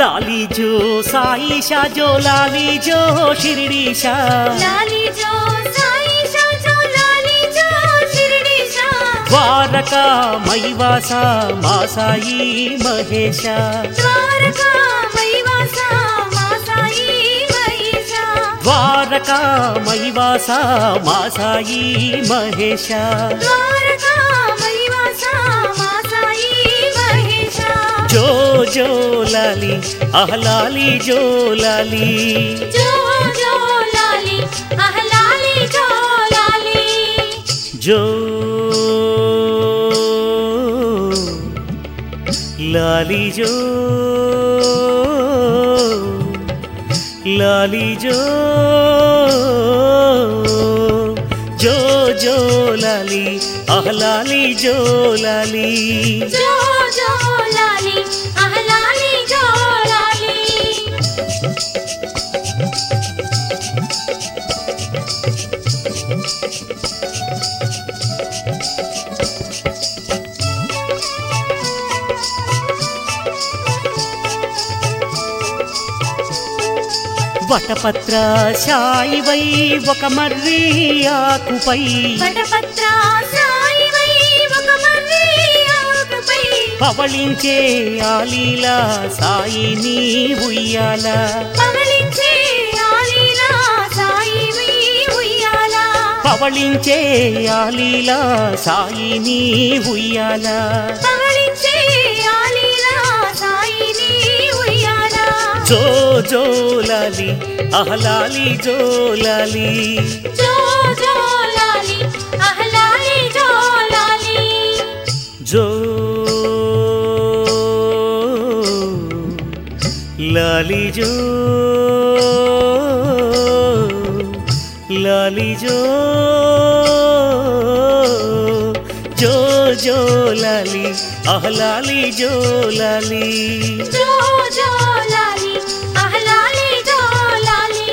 लाली जो साईशा जो लाली जो शिरडीशा लाली जो साईशा जो लाली जो शिरडीशा द्वारका मैवासा मा साई महेशा द्वारका मैवासा मा साई महेशा द्वारका मैवासा मा साई महेशा द्वारका मैवासा मा साई महेशा जो जो लाली लाली जो लाली जो जो लाली लाली जो लाली जो लाली जो लाली जो जो जो लाली लाली जो लाली जो जो लाली लाली जो लाली వటపత్ర శాయివై ఒక మర్రి ఆకుపై వటపత్ర సాయివై ఒక మర్రి ఆకుపై పవళించే ఆలీలా సాయిని ఉయ్యాల పవళించే ఆలీలా సాయిని ఉయ్యాల పవళించే ఆలీలా సాయిని ఉయ్యాల పవళించే ఆలీలా సాయిని ఉయ్యాల जो जो लाली लाली जो लाली जो जो लाली लाली जो लाली जो लाली जो लाली जो जो जो लाली लाली जो लाली जो जो लाली लाली जो लाली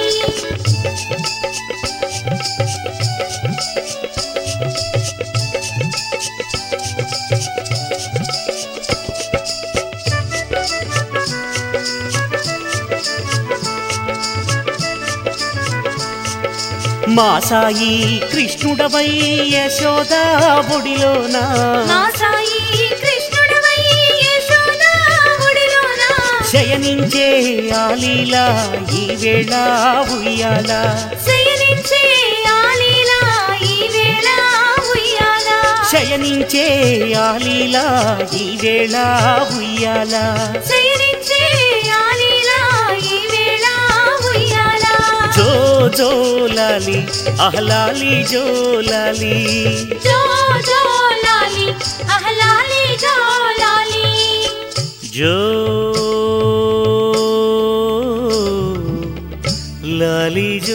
మా సాయి కృష్ణుడవై యశోదా ఒడిలోనా మా సాయి కృష్ణుడవై యశోదా ఒడిలోనా శయనించే ఆలీలా ఈ వేళ ఉయ్యాల శయనించే ఆలీలా ఈ వేళ ఉయ్యాల శయనించే ఆలీలా ఈ వేళ ఉయ్యాల శయనించే ఆలీలా ఈ వేళ ఉయ్యాల जो जो लाली लाली जो लाली जो जो लाली लाली जो लाली जो लाली जो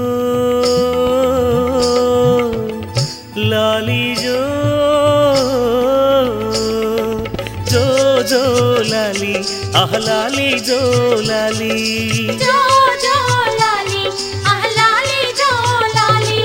लाली जो जो जो लाली लाली जो लाली जो जो लाली लाली जो लाली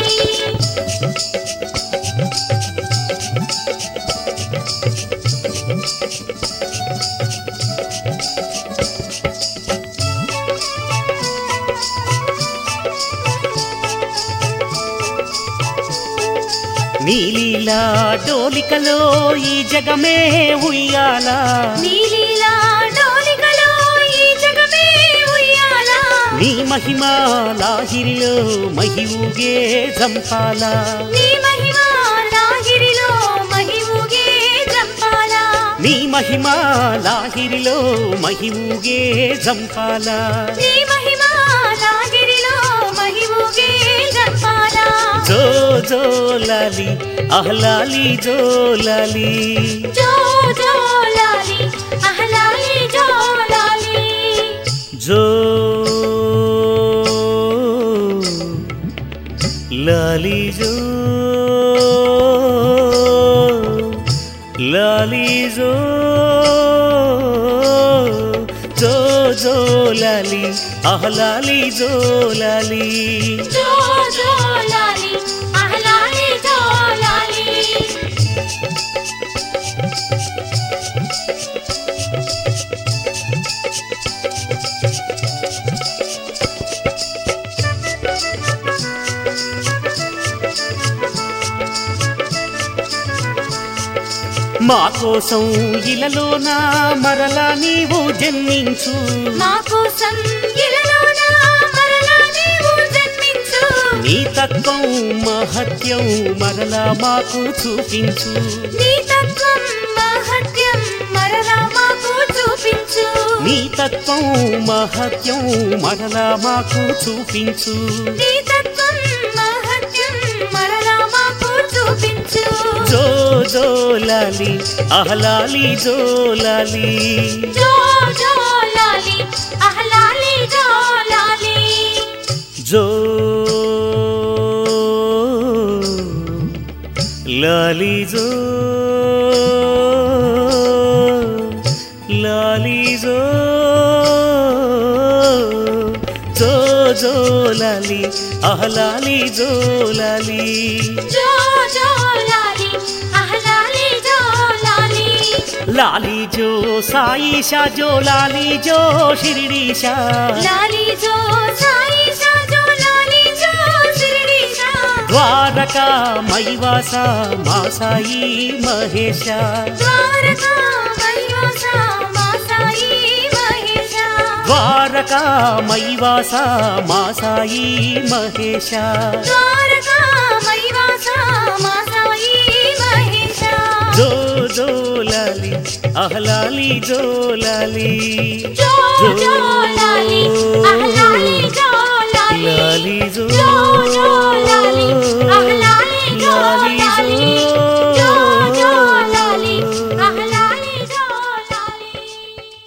నీలీలా డోలికలో ఈ జగమే ఉయ్యాల నీలీలా డోలికలో ఈ జగమే ఉయ్యాల నీ మహిమా లాహిరిలో మహిఊగే జంపాల నీ మహిమ లాహిరిలో మహిఊగే జంపాల నీ మహిమా లాహిరిలో మహిఊగే జంపాల నీ మహిమ లాహిరిలో మహిఊగే జంపాల जो जो लाली लाली जो लाली जो जो लाली लाली जो लाली जो लाली जो लाली जो जो जो लाली लाली जो लाली जो जो लाली लाली जो लाली మా కోసం ఇలలోన మరలా నీవు జన్మించు మా కోసం ఇలలోన మరలా నీవు జన్మించు నీ తత్వం మహత్యం మరలా మాకు చూపించు నీ తత్వం మహత్యం మరలా మాకు చూపించు నీ తత్వం మహత్యం మరలా మాకు చూపించు నీ తత్వం మహత్యం మరలా మాకు చూపించు జో జో లాలి ఆహ్లాలి జో లాలి జో జో లాలి ఆహ్లాలి జో లాలి జో లాలి జో లాలి జో జో జో లాలి ఆహ్లాలి జో లాలి జో జో లాలి ఆహ్లాలి జో లాలి లాలి జో సాయిషా జో లాలి జో షిరిడీషా లాలి జో సాయిషా జో లాలి జో షిరిడీషా ద్వారకా మైవాస మా సాయి మహేశ ద్వారకా మైవాస మా సాయి మహేశ ద్వారకా మైవాస మా సాయి మహేశ ద్వారకా మైవాస మా సాయి మహేశ జో జో లాలి ఆహ్లాలి జో లాలి జో జో లాలి ఆహ్లాలి